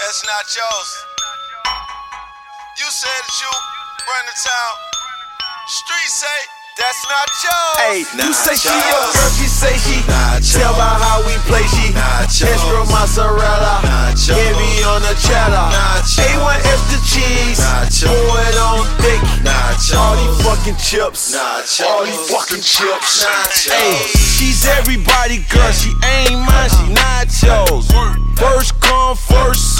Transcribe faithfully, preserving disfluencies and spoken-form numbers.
That's not yours. You said that you run the town. Streets say that's not yours. Hey, you say she your girl, she say she Nachos. Tell by how we play, she Nachos. extra mozzarella, Nachos. heavy on the cheddar, Nachos. A one extra cheese, Nachos. pour it on thick. Nachos. All these fucking chips, Nachos. all these fucking chips. Nachos. Hey, she's everybody girl, she ain't mine, she nachos. First come, first